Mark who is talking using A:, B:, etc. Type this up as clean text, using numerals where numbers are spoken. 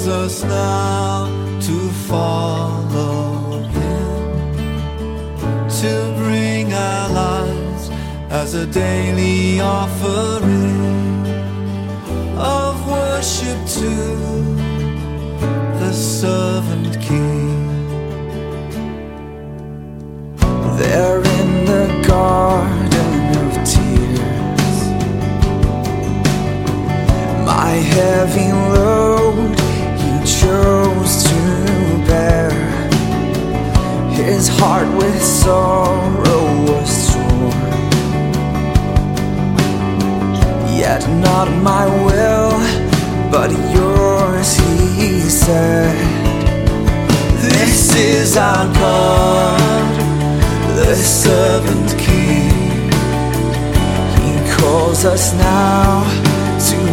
A: calls us now to follow Him, to bring our lives as a daily offering of worship to the servant King. There in the garden of tears, my heavy load He chose to bear. His heart with sorrow was torn, yet not my will but yours, He said. This is our God, the servant King. He calls us now to